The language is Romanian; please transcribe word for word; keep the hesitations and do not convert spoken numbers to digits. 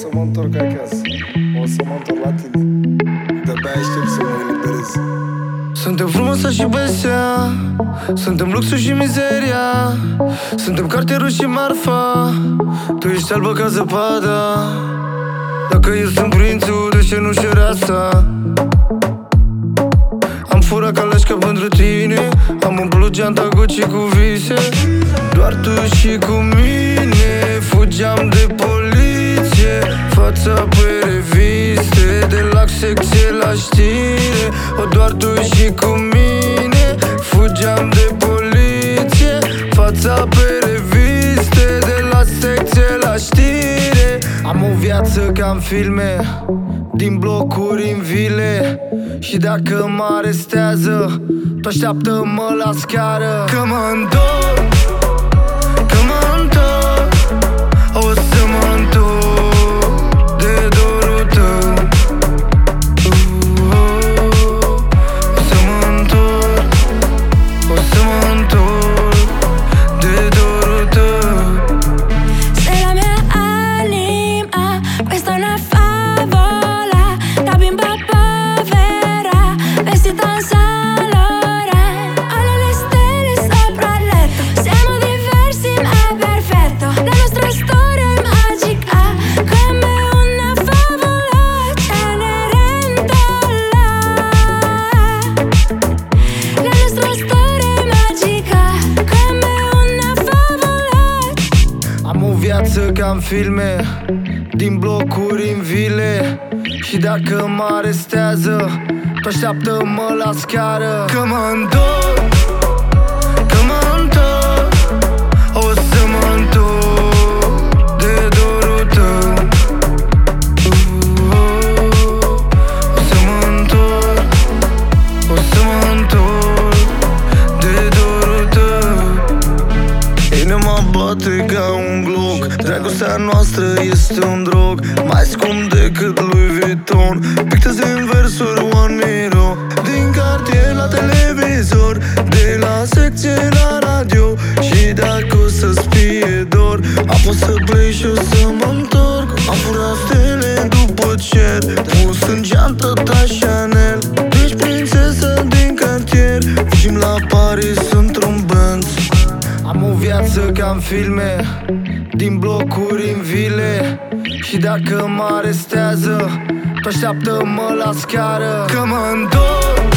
să mă întorc acasă. O să mă întorc la tine. De-abia aștept să mă eliberez. Suntem frumoasa și besea, suntem luxul și mizeria, suntem cartierul și marfa. Tu ești albă ca zăpada. Dacă eu sunt prințul de cenușăreasa, am furat caleșca pentru tine, am umplut geanta Gucci cu vise. Doar tu și cu mine, fugeam de poliție, fața pe reviste, de la secție la știre. O, doar tu și cu mine, fugeam de poliție, fața pe reviste, de la secție la știre. Am o viață ca în filme, din blocuri în vile, și dacă mă arestează, tu așteaptă-mă la scară. Că mă întorc, că mă întorc, o să mă întorc de dorul tău. O să mă întorc, o să mă întorc de dorul tău. Sei la mia anima, questa è una favola da bimba povera, vestita in Saint Laurent. Alle le stelle sopra il letto, siamo diversi ma è perfetto. La nostra storia è magica, come una favola Cenerentola. La nostra storia è magica, come una favola. Am o viață ca în filme, din blocuri în vile, și dacă mă arestează, tu așteaptă-mă la scară. Că mă întorc, că mă întorc, o să mă întorc de dorul tău. O să mă întorc, o să mă întorc de dorul tău. Inima bate ca un gloc, dragostea noastră este un drog, mai scump decât Louis Vuitton. Picteze în versuri One Miro, din cartier la televizor, de la secție la radio. Și dacă o să-ți fie dor, apoi să pleci și o să mă întorc. Am furat stele după cer, pus în geantă ta Chanel. Ești prințesă din cartier, fugim la Paris într-un Benz. Am o viață ca în filme, din blocuri în vile, și dacă mă arestează, tu așteaptă-mă la scară. Că mă întorc,